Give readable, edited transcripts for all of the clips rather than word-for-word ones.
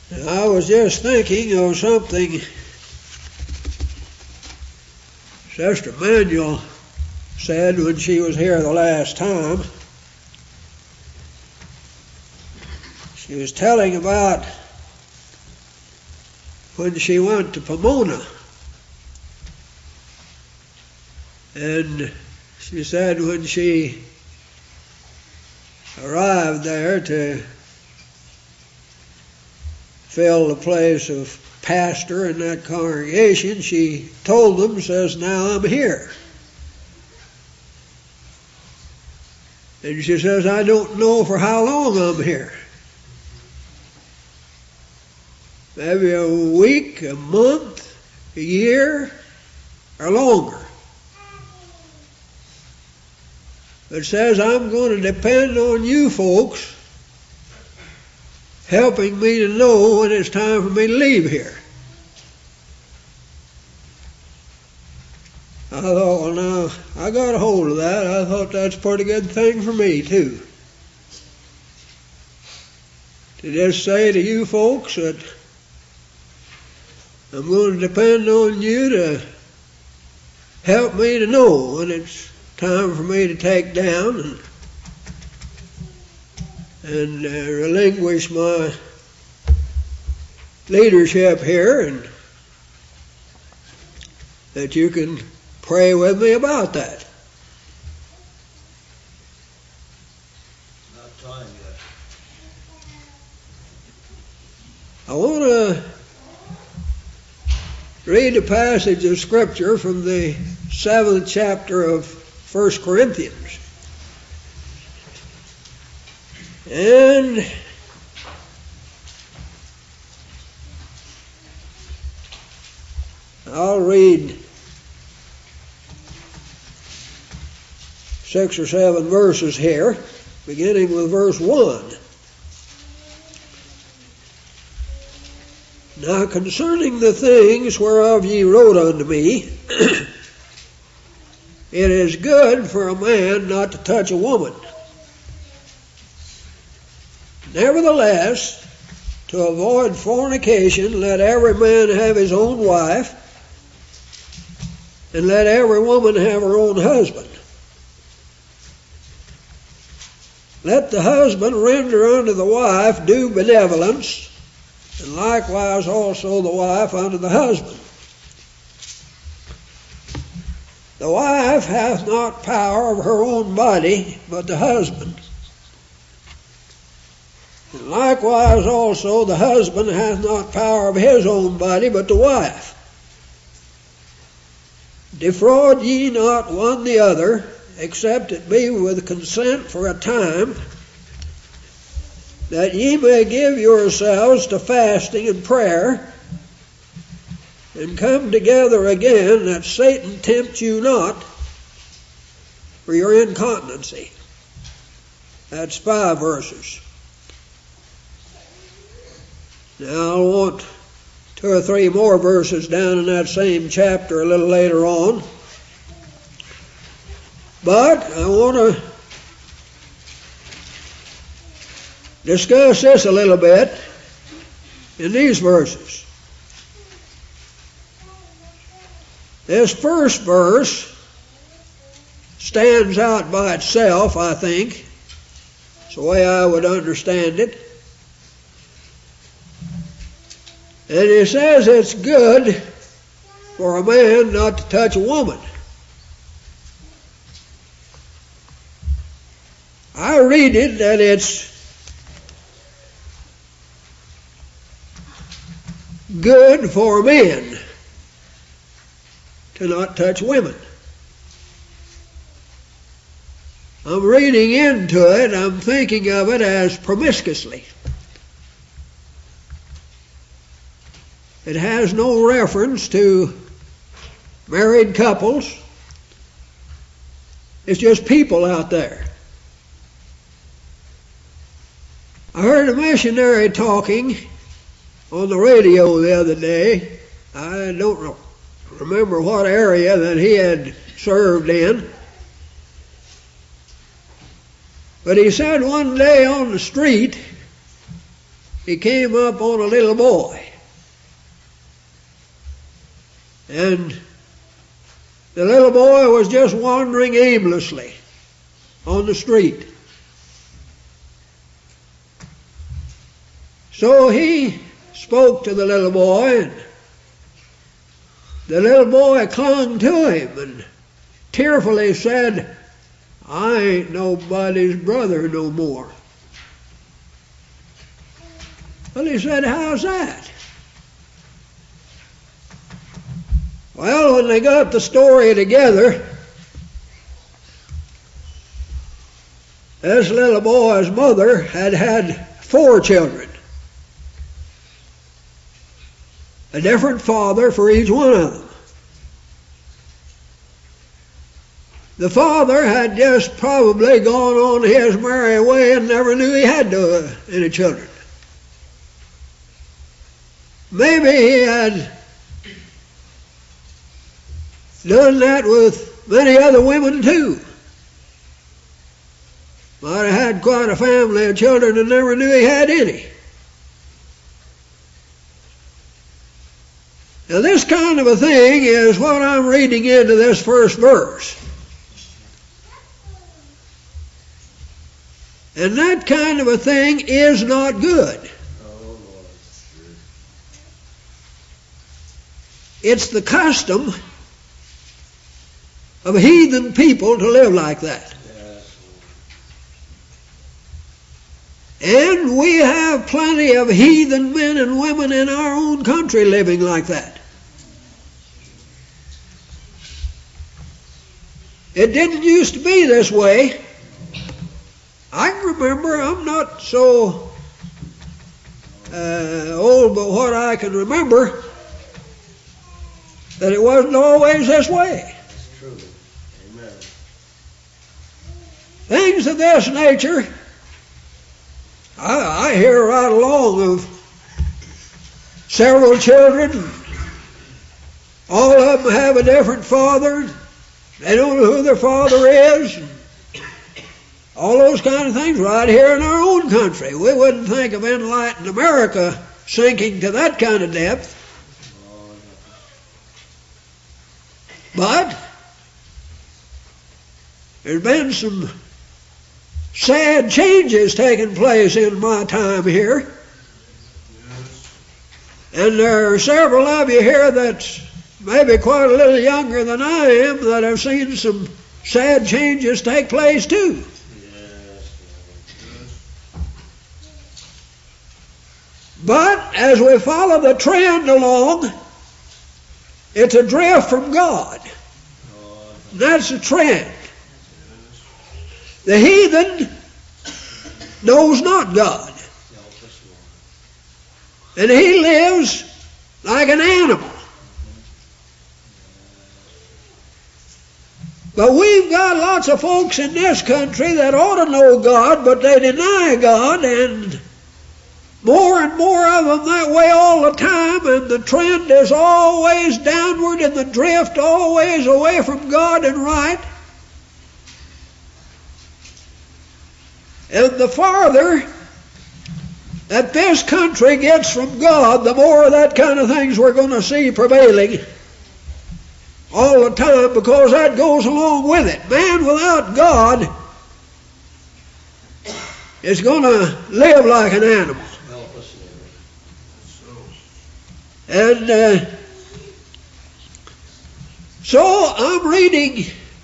I was just thinking of something Sister Manuel said when she was here the last time. She was telling about when she went to Pomona. And she said when she arrived there to fill the place of pastor in that congregation, she told them, says, "Now I'm here." And she says, "I don't know for how long I'm here. Maybe a week, a month, a year, or longer. But says, I'm going to depend on you folks helping me to know when it's time for me to leave here." I thought, well, now, I got a hold of that. I thought that's a pretty good thing for me, too. To just say to you folks that I'm going to depend on you to help me to know when it's time for me to take down and relinquish my leadership here, and that you can pray with me about that. Not time yet. I want to read a passage of Scripture from the 7th chapter of 1 Corinthians. And I'll read 6 or 7 verses here, beginning with verse 1. "Now concerning the things whereof ye wrote unto me, it is good for a man not to touch a woman. Nevertheless, to avoid fornication, let every man have his own wife, and let every woman have her own husband. Let the husband render unto the wife due benevolence, and likewise also the wife unto the husband. The wife hath not power of her own body, but the husband. And likewise also the husband hath not power of his own body, but the wife. Defraud ye not one the other, except it be with consent for a time, that ye may give yourselves to fasting and prayer, and come together again, that Satan tempt you not for your incontinency." That's 5 verses. Now I want 2 or 3 more verses down in that same chapter a little later on. But I want to discuss this a little bit in these verses. This first verse stands out by itself, I think. It's the way I would understand it. And it says it's good for a man not to touch a woman. I read it that it's good for men to not touch women. I'm reading into it, I'm thinking of it as promiscuously. It has no reference to married couples. It's just people out there. I heard a missionary talking on the radio the other day. I don't remember what area that he had served in. But he said one day on the street, he came up on a little boy. And the little boy was just wandering aimlessly on the street. So he spoke to the little boy, and the little boy clung to him and tearfully said, "I ain't nobody's brother no more." Well, he said, "How's that?" Well, when they got the story together, this little boy's mother had 4 children, a different father for each one of them. The father had just probably gone on his merry way and never knew he had any children. Maybe he had done that with many other women too. Might have had quite a family of children and never knew he had any. Now this kind of a thing is what I'm reading into this first verse. And that kind of a thing is not good. It's the custom of heathen people to live like that. And we have plenty of heathen men and women in our own country living like that. It didn't used to be this way. I can remember, I'm not so old, but what I can remember, that it wasn't always this way. That's true. Amen. Things of this nature, I hear right along of several children. All of them have a different father. They don't know who their father is. All those kind of things right here in our own country. We wouldn't think of enlightened America sinking to that kind of depth. But there's been some sad changes taking place in my time here. And there are several of you here that's maybe quite a little younger than I am that have seen some sad changes take place too. But as we follow the trend along, it's a drift from God. That's the trend. The heathen knows not God. And he lives like an animal. But we've got lots of folks in this country that ought to know God, but they deny God, and more and more of them that way all the time, and the trend is always downward and the drift always away from God and right. And the farther that this country gets from God, the more of that kind of things we're going to see prevailing all the time, because that goes along with it. Man without God is going to live like an animal. And so I'm reading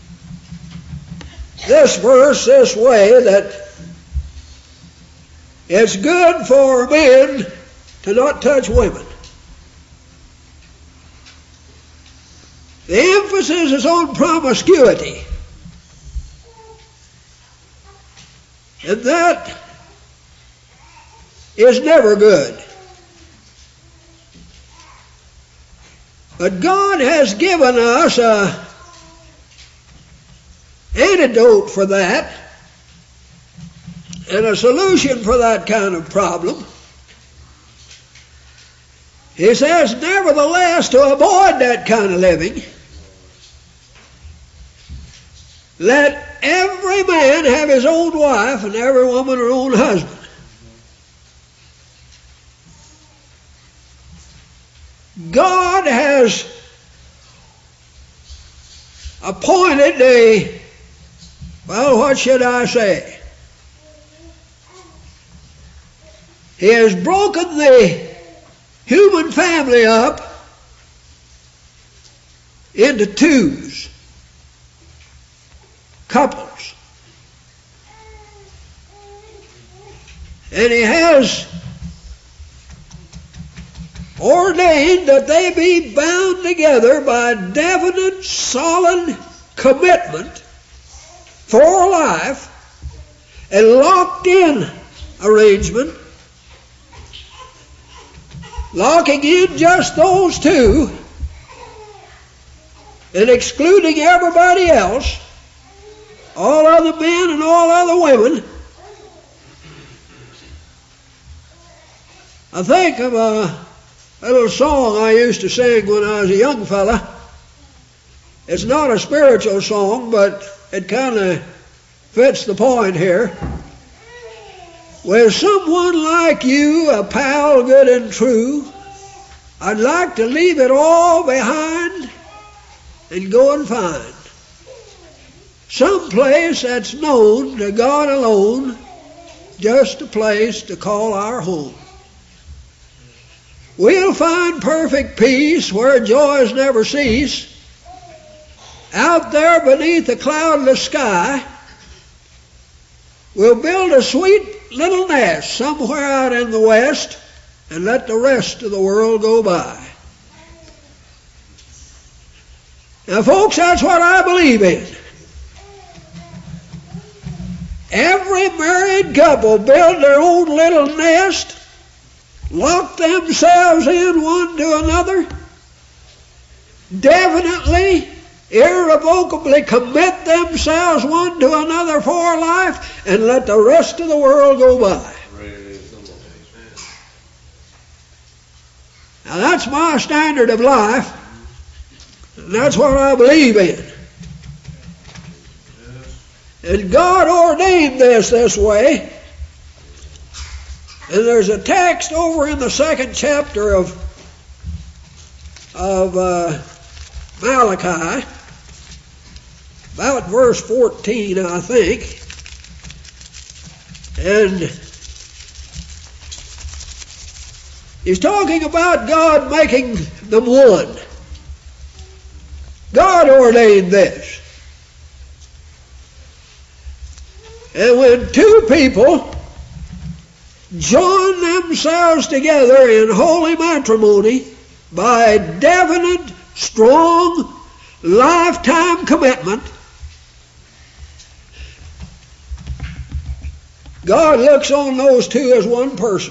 this verse this way, that it's good for men to not touch women. The emphasis is on promiscuity. And that is never good. But God has given us an antidote for that and a solution for that kind of problem. He says, nevertheless, to avoid that kind of living, let every man have his own wife and every woman her own husband. God has appointed what should I say? He has broken the human family up into twos, couples. And He has ordained that they be bound together by definite, solid commitment for life, a locked-in arrangement, locking in just those two and excluding everybody else, all other men and all other women. I think of a little song I used to sing when I was a young fella. It's not a spiritual song, but it kind of fits the point here. With someone like you, a pal good and true, I'd like to leave it all behind and go and find some place that's known to God alone, just a place to call our home. We'll find perfect peace where joys never cease, out there beneath a cloudless sky. We'll build a sweet little nest somewhere out in the west and let the rest of the world go by. Now, folks, that's what I believe in. Every married couple build their own little nest, lock themselves in one to another, definitely, irrevocably commit themselves one to another for life, and let the rest of the world go by. Now that's my standard of life, and that's what I believe in. And God ordained this way. And there's a text over in the 2nd chapter of Malachi, about verse 14, I think. And he's talking about God making them one. God ordained this. And when two people join themselves together in holy matrimony by definite, strong, lifetime commitment, God looks on those two as one person.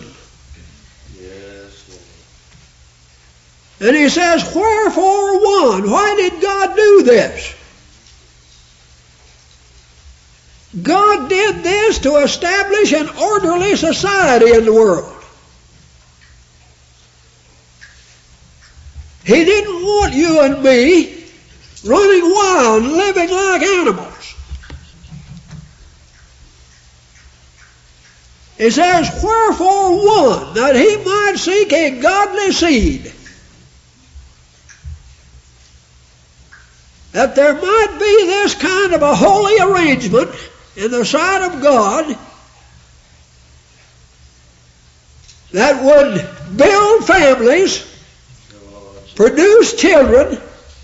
Yes, Lord. And He says, wherefore one? Why did God do this? God did this to establish an orderly society in the world. He didn't want you and me running wild, living like animals. He says, wherefore one, that he might seek a godly seed, that there might be this kind of a holy arrangement in the sight of God that would build families, produce children,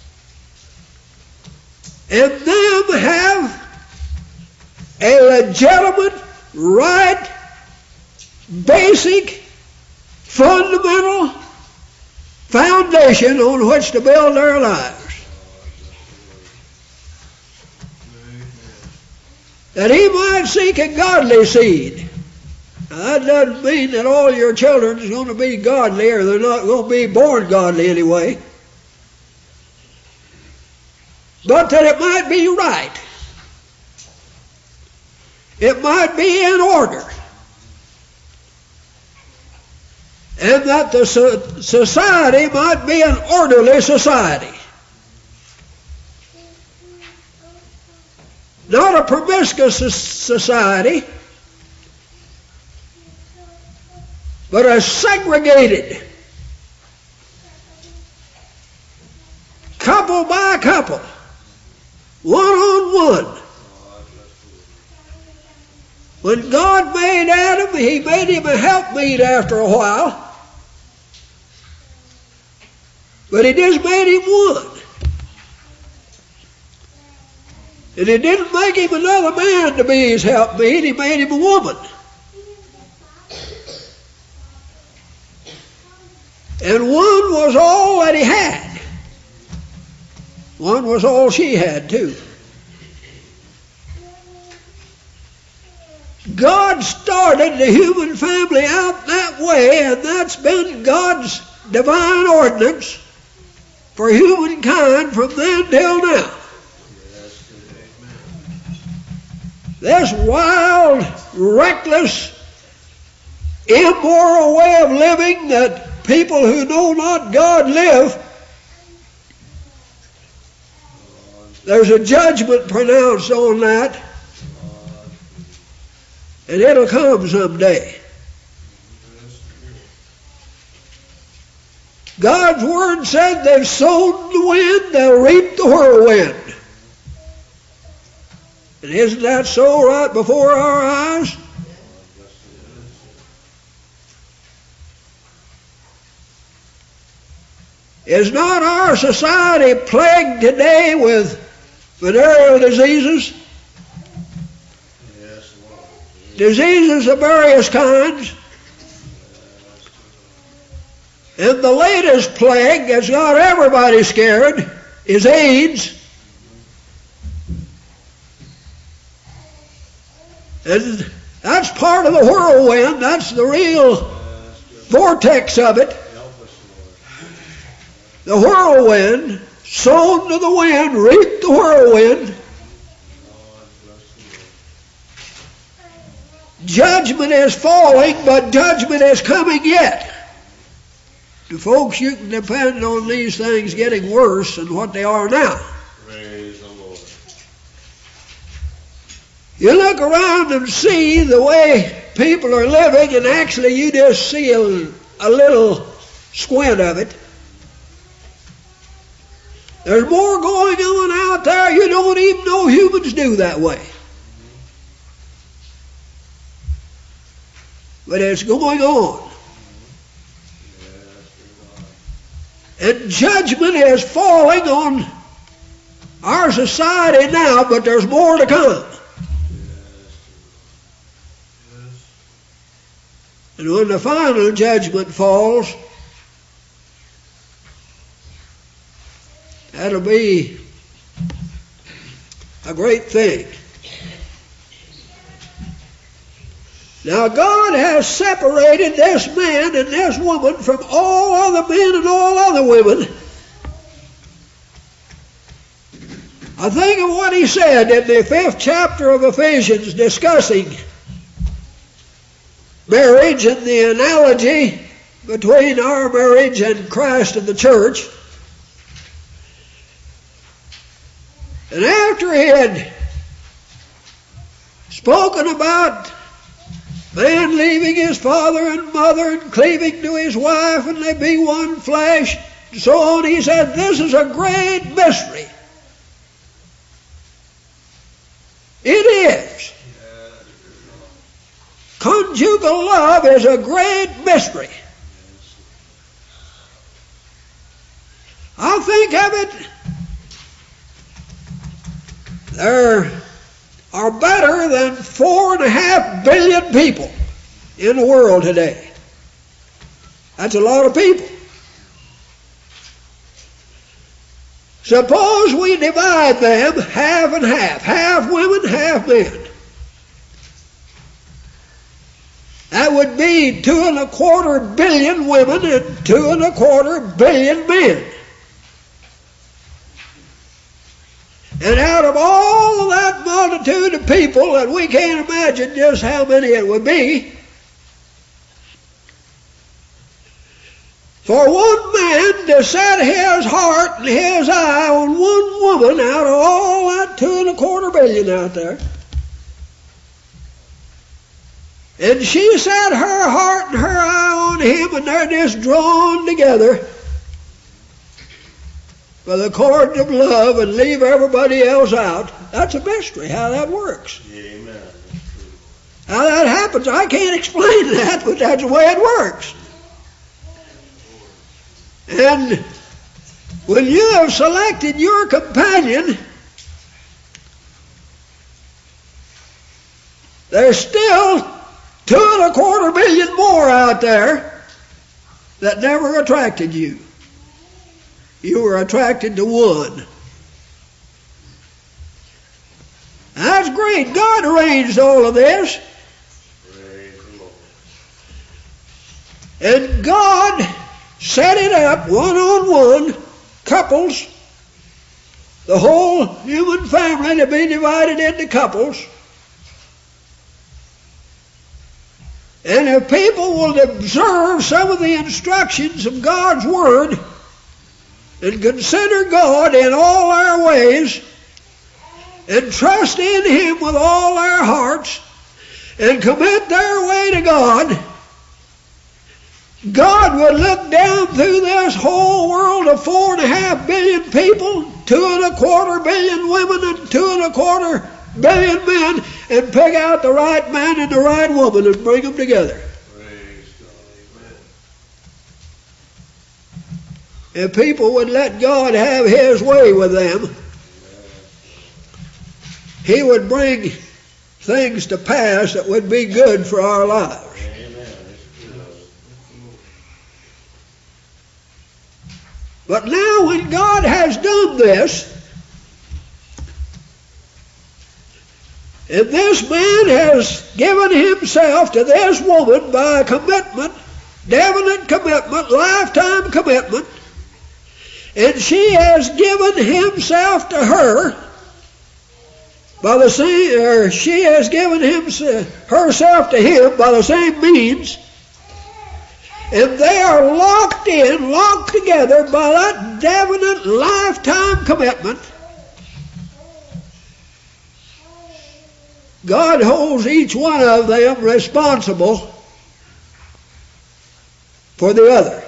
and them have a legitimate, right, basic, fundamental foundation on which to build their lives. That he might seek a godly seed. Now, that doesn't mean that all your children is going to be godly, or they're not going to be born godly anyway. But that it might be right. It might be in order. And that the society might be an orderly society. Not a promiscuous society, but a segregated, couple, one-on-one. When God made Adam, He made him a helpmeet after a while. But He just made him one. And He didn't make him another man to be His helpmeet. He made him a woman. And one was all that he had. One was all she had, too. God started the human family out that way, and that's been God's divine ordinance for humankind from then till now. This wild, reckless, immoral way of living that people who know not God live, there's a judgment pronounced on that, and it'll come someday. God's Word said they've sown the wind, they'll reap the whirlwind. And isn't that so right before our eyes? Is not our society plagued today with venereal diseases? Diseases of various kinds. And the latest plague that's got everybody scared is AIDS. And that's part of the whirlwind. That's the real vortex of it. The whirlwind, sown to the wind, reaped the whirlwind. Judgment is falling, but judgment is coming yet. To folks, you can depend on these things getting worse than what they are now. Praise the Lord. You look around and see the way people are living, and actually you just see a little squint of it. There's more going on out there you don't even know humans do that way. But it's going on. And judgment is falling on our society now, but there's more to come. And when the final judgment falls, that'll be a great thing. Now God has separated this man and this woman from all other men and all other women. I think of what He said in the 5th chapter of Ephesians discussing marriage and the analogy between our marriage and Christ and the church. And after He had spoken about man leaving his father and mother and cleaving to his wife and they be one flesh, and so on, He said, this is a great mystery. It is. Conjugal love is a great mystery. I'll think of it. There are better than 4.5 billion people in the world today. That's a lot of people. Suppose we divide them half and half women, half men. That would be 2.25 billion women and 2.25 billion men. And out of all of that multitude of people, and we can't imagine just how many it would be, for one man to set his heart and his eye on one woman out of all that 2.25 billion out there, and she set her heart and her eye on him, and they're just drawn together. by the cords of love and leave everybody else out. That's a mystery how that works. Amen. How that happens, I can't explain that, but that's the way it works. And when you have selected your companion, there's still 2.25 million more out there that never attracted you. You were attracted to one. That's great. God arranged all of this. Praise the Lord. And God set it up one-on-one, couples, the whole human family to be divided into couples. And if people will observe some of the instructions of God's Word and consider God in all our ways and trust in Him with all our hearts and commit their way to God, God would look down through this whole world of 4.5 billion people, 2.25 billion women and 2.25 billion men, and pick out the right man and the right woman and bring them together. Praise God. Amen. If people would let God have His way with them, He would bring things to pass that would be good for our lives. But now when God has done this, and this man has given himself to this woman by a commitment, definite commitment, lifetime commitment, and she has given himself to her by the same, or she has given herself to him by the same means, and they are locked together by that definite lifetime commitment. God holds each one of them responsible for the other.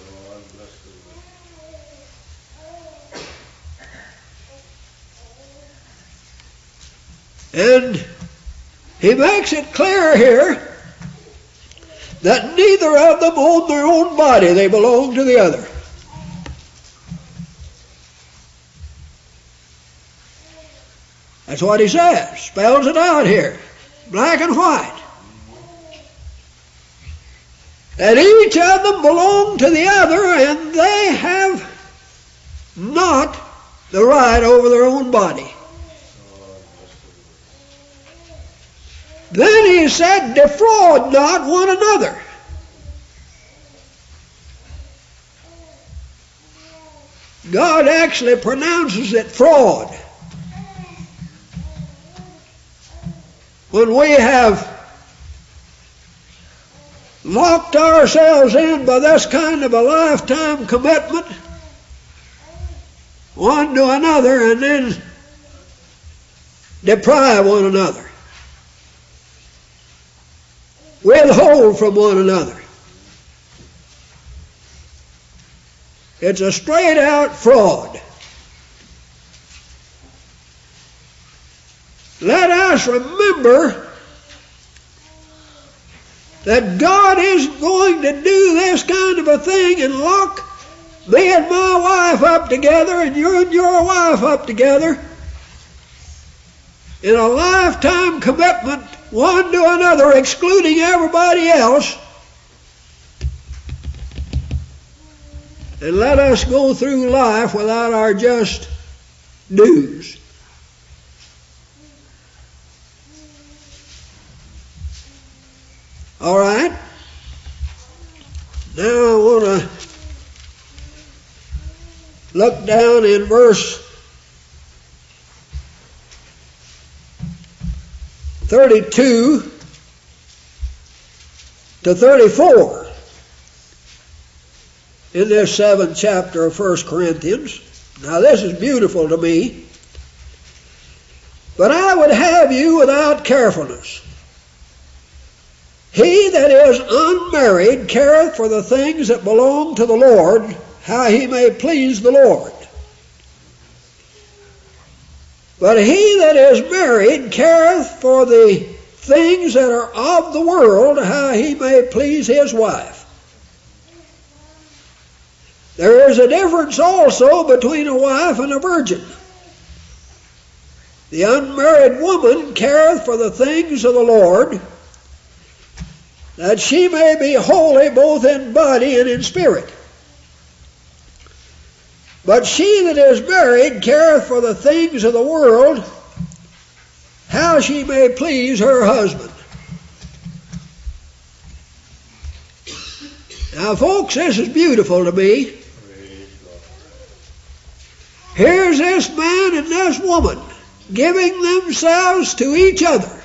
And He makes it clear here that neither of them own their own body. They belong to the other. That's what He says. Spells it out here, black and white. That each of them belong to the other, and they have not the right over their own body. Then He said, defraud not one another. God actually pronounces it fraud. When we have locked ourselves in by this kind of a lifetime commitment, one to another, and then deprive one another, withhold from one another. It's a straight out fraud. Let us remember that God isn't going to do this kind of a thing and lock me and my wife up together and you and your wife up together in a lifetime commitment, one to another, excluding everybody else, and let us go through life without our just dues. All right. Now I want to look down in verse 32 to 34 in this 7th chapter of 1 Corinthians. Now this is beautiful to me. But I would have you without carefulness. He that is unmarried careth for the things that belong to the Lord, how he may please the Lord. But he that is married careth for the things that are of the world, how he may please his wife. There is a difference also between a wife and a virgin. The unmarried woman careth for the things of the Lord, that she may be holy both in body and in spirit. But she that is married careth for the things of the world, how she may please her husband. Now, folks, this is beautiful to me. Here's this man and this woman giving themselves to each other.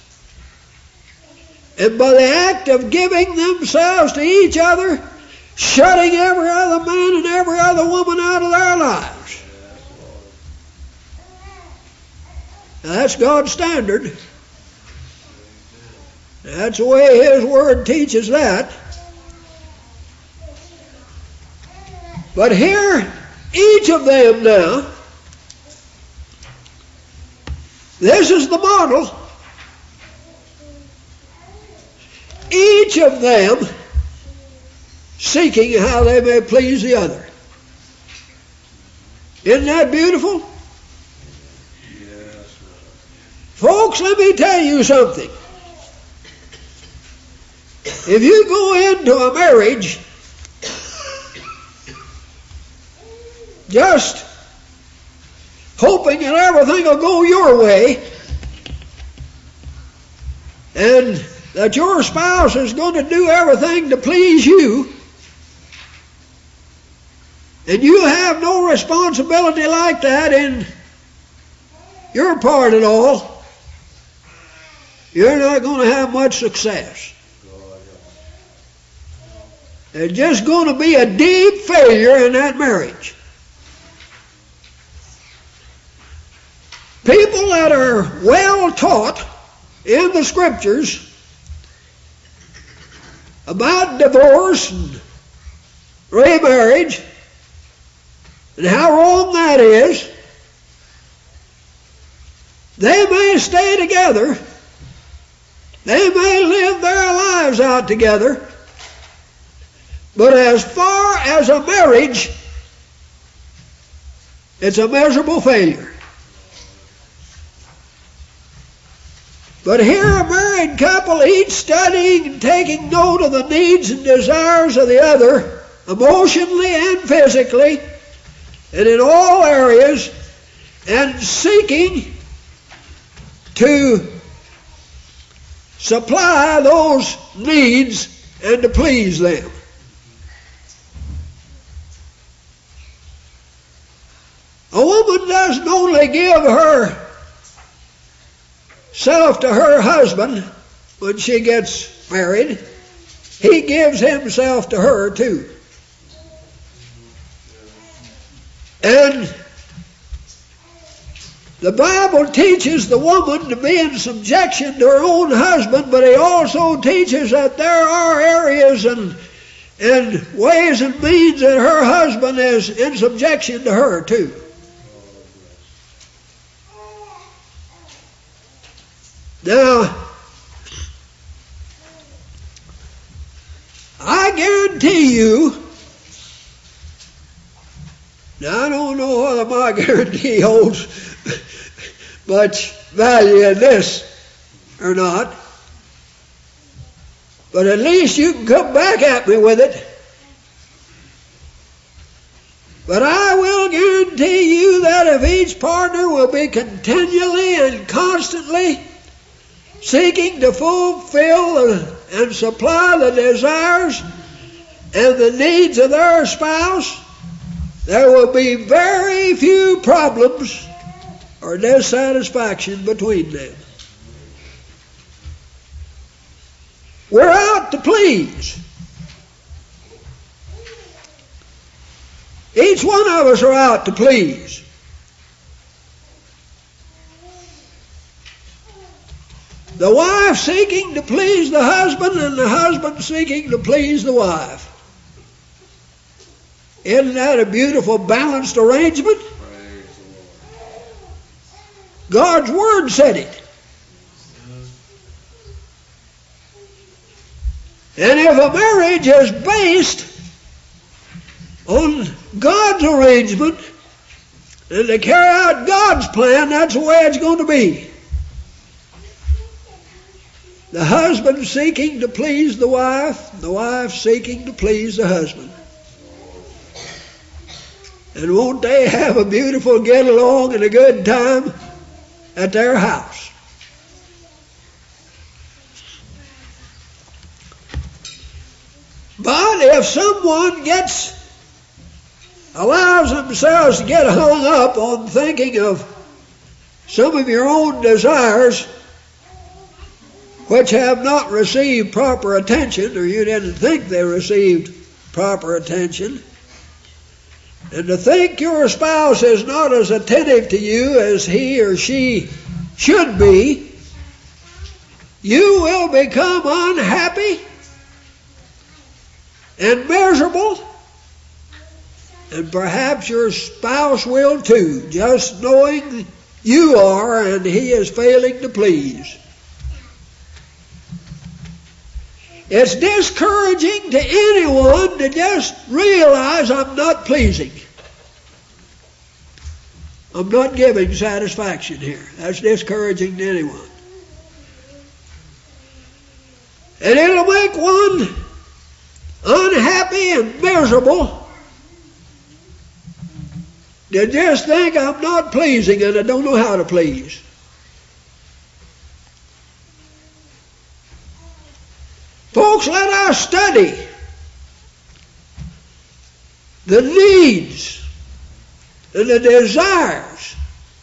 And by the act of giving themselves to each other, shutting every other man and every other woman out of their lives. Now, that's God's standard. That's the way His Word teaches that. But here, each of them now, this is the model. Each of them seeking how they may please the other. Isn't that beautiful? Yes. Folks, let me tell you something. If you go into a marriage just hoping that everything will go your way and that your spouse is going to do everything to please you, and you have no responsibility like that in your part at all, you're not going to have much success. There's just going to be a deep failure in that marriage. People that are well taught in the Scriptures about divorce and remarriage and how wrong that is, they may stay together, they may live their lives out together, but as far as a marriage, it's a miserable failure. But here a married couple, each studying and taking note of the needs and desires of the other, emotionally and physically, and in all areas, and seeking to supply those needs and to please them. A woman doesn't only give her self to her husband when she gets married, he gives himself to her too. And the Bible teaches the woman to be in subjection to her own husband, but he also teaches that there are areas and ways and means that her husband is in subjection to her too. Now, I guarantee you, now I don't know whether my guarantee holds much value in this or not, but at least you can come back at me with it. But I will guarantee you that if each partner will be continually and constantly seeking to fulfill and supply the desires and the needs of their spouse, there will be very few problems or dissatisfaction between them. We're out to please. Each one of us are out to please. The wife seeking to please the husband and the husband seeking to please the wife. Isn't that a beautiful balanced arrangement? God's Word said it. And if a marriage is based on God's arrangement and to carry out God's plan, that's the way it's going to be. The husband seeking to please the wife seeking to please the husband. And won't they have a beautiful get along and a good time at their house? But if someone allows themselves to get hung up on thinking of some of your own desires which have not received proper attention, or you didn't think they received proper attention, and to think your spouse is not as attentive to you as he or she should be, you will become unhappy and miserable, and perhaps your spouse will too, just knowing you are and he is failing to please. It's discouraging to anyone to just realize I'm not pleasing. I'm not giving satisfaction here. That's discouraging to anyone. And it'll make one unhappy and miserable to just think I'm not pleasing and I don't know how to please. Folks, let us study the needs and the desires,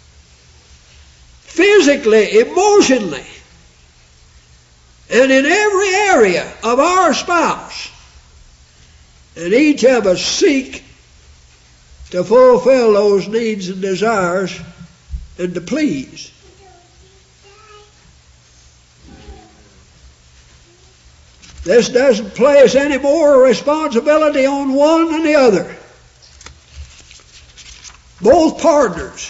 physically, emotionally, and in every area of our spouse. And each of us seek to fulfill those needs and desires and to please. This doesn't place any more responsibility on one than the other. Both partners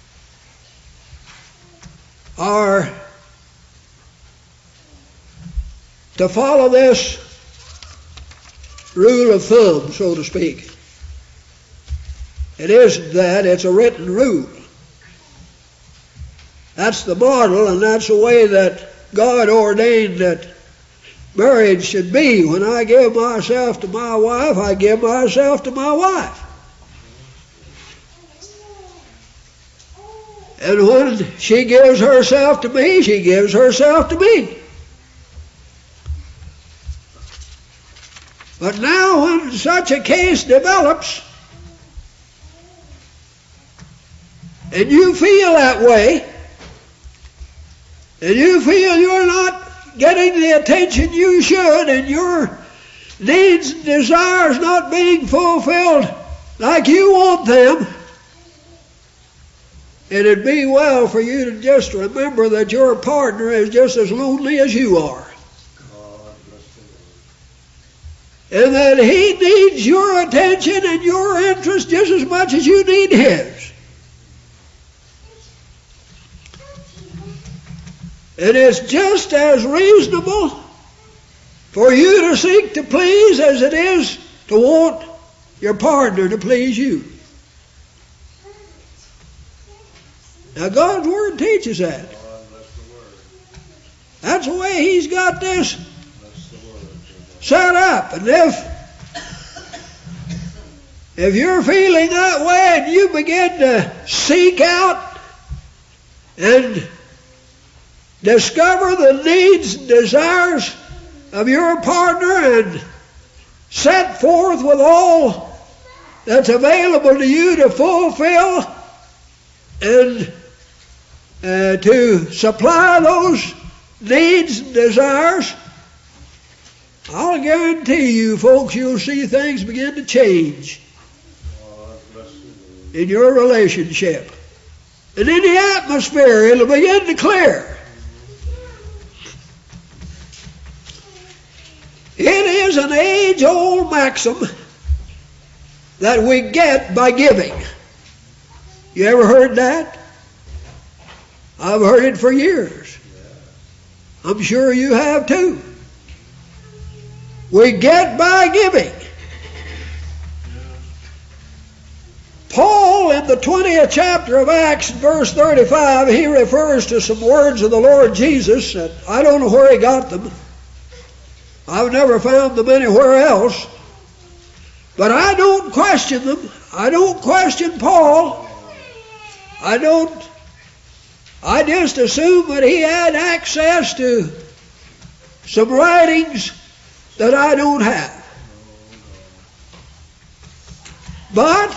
are to follow this rule of thumb, so to speak. It isn't that, it's a written rule. That's the model, and that's the way that God ordained that marriage should be. When I give myself to my wife, I give myself to my wife. And when she gives herself to me, she gives herself to me. But now when such a case develops, and you feel that way, and you feel you're not getting the attention you should, and your needs and desires not being fulfilled like you want them, it'd be well for you to just remember that your partner is just as lonely as you are. And that he needs your attention and your interest just as much as you need his. And it's just as reasonable for you to seek to please as it is to want your partner to please you. Now God's Word teaches that. That's the way He's got this set up. And if you're feeling that way and you begin to seek out and discover the needs and desires of your partner and set forth with all that's available to you to fulfill and to supply those needs and desires, I'll guarantee you, folks, you'll see things begin to change in your relationship. And in the atmosphere, it'll begin to clear. It is an age-old maxim that we get by giving. You ever heard that? I've heard it for years. I'm sure you have too. We get by giving. Paul, in the 20th chapter of Acts, verse 35, he refers to some words of the Lord Jesus that I don't know where he got them. I've never found them anywhere else. But I don't question them. I don't question Paul. I just assume that he had access to some writings that I don't have. But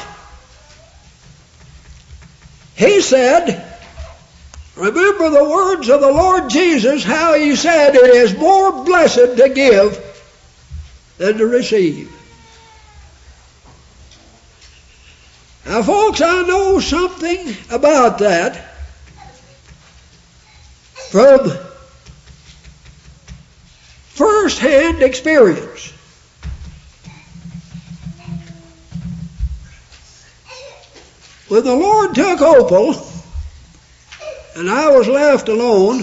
he said, remember the words of the Lord Jesus, how he said it is more blessed to give than to receive. Now, folks, I know something about that from first-hand experience. When the Lord took Opal and I was left alone,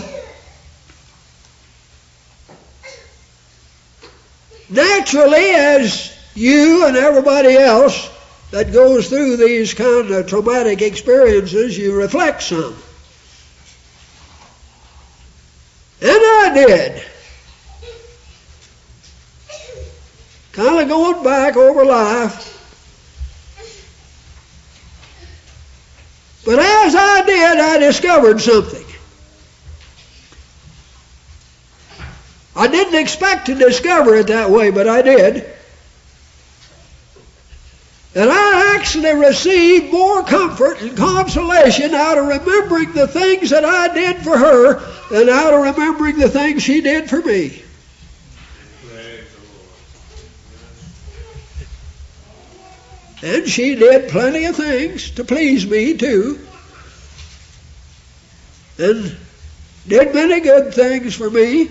naturally, as you and everybody else that goes through these kind of traumatic experiences, you reflect some. And I did. Kind of going back over life. But as I did, I discovered something. I didn't expect to discover it that way, but I did. And I actually received more comfort and consolation out of remembering the things that I did for her than out of remembering the things she did for me. And she did plenty of things to please me too. And did many good things for me.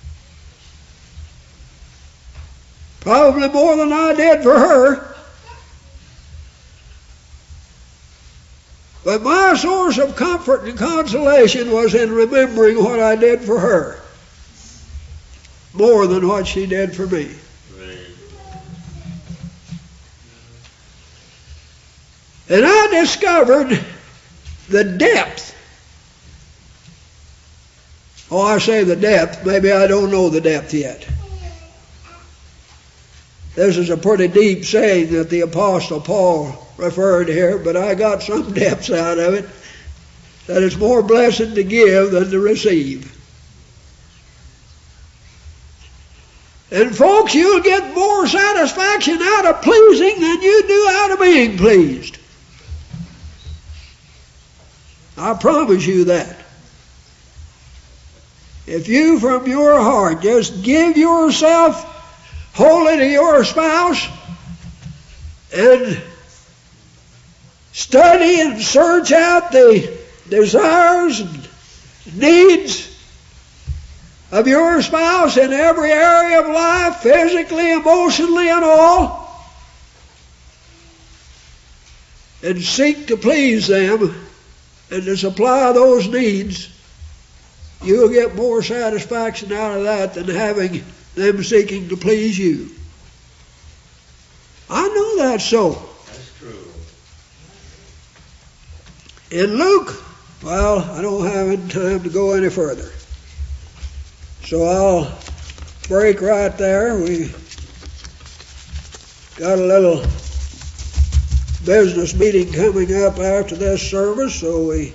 Probably more than I did for her. But my source of comfort and consolation was in remembering what I did for her, more than what she did for me. And I discovered the depth. Oh, I say the depth. Maybe I don't know the depth yet. This is a pretty deep saying that the Apostle Paul referred here, but I got some depths out of it, that it's more blessed to give than to receive. And folks, you'll get more satisfaction out of pleasing than you do out of being pleased. I promise you that. If you from your heart just give yourself wholly to your spouse and study and search out the desires and needs of your spouse in every area of life, physically, emotionally, and all, and seek to please them and to supply those needs, you'll get more satisfaction out of that than having them seeking to please you. I know that's so. That's true. In Luke, well, I don't have time to go any further. So I'll break right there. We got a little business meeting coming up after this service, so we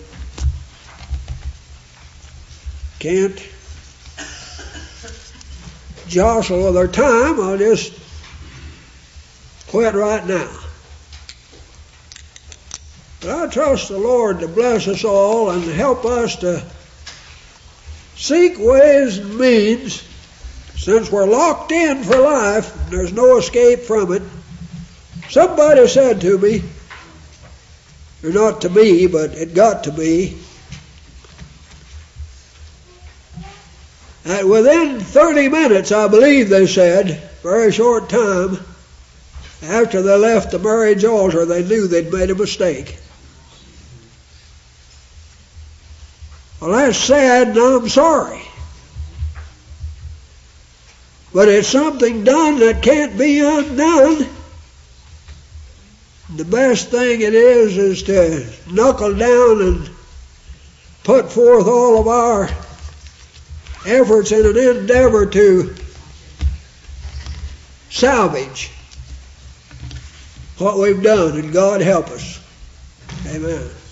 can't jostle with our time. I'll just quit right now. But I trust the Lord to bless us all and help us to seek ways and means, since we're locked in for life, there's no escape from it. Somebody said to me, or not to me, but it got to me, that within 30 minutes, I believe they said, very short time, after they left the marriage altar, they knew they'd made a mistake. Well, that's sad, and I'm sorry. But it's something done that can't be undone. The best thing it is to knuckle down and put forth all of our efforts in an endeavor to salvage what we've done, and God help us. Amen.